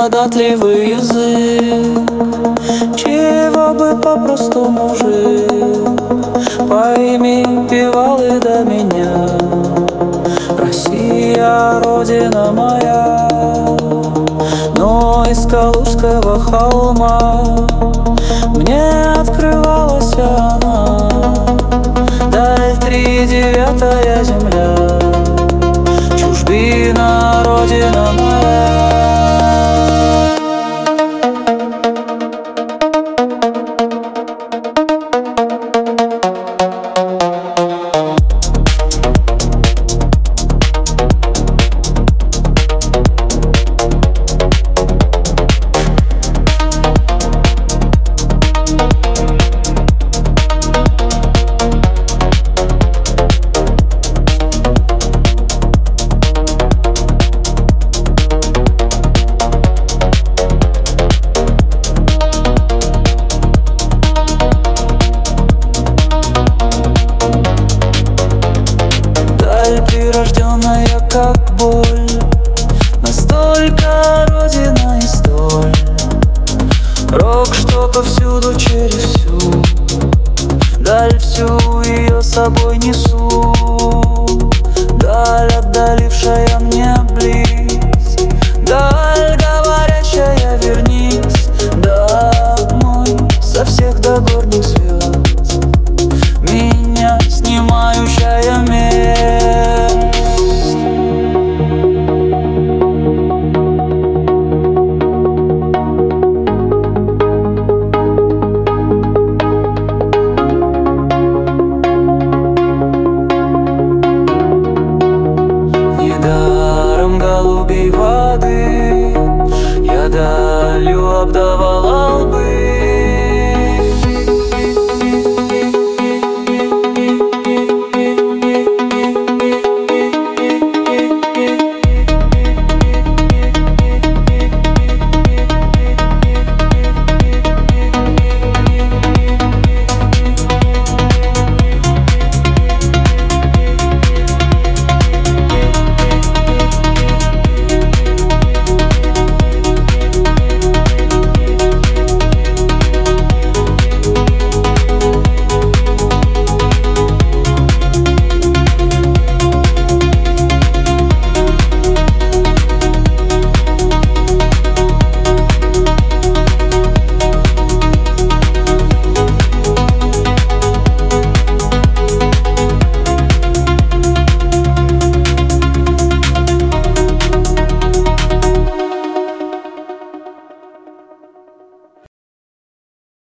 податливый язык, чего бы попросту мужик. Пойми, певалы до меня, Россия, родина моя. Но из Калужского холма мне открывалась она, даль тридевятая земля, чужбина, родина моя. Прирожденная как боль, настолько родина и столь. Рок, что повсюду через всю даль, всю ее собой несу. Даль, отдалившая мне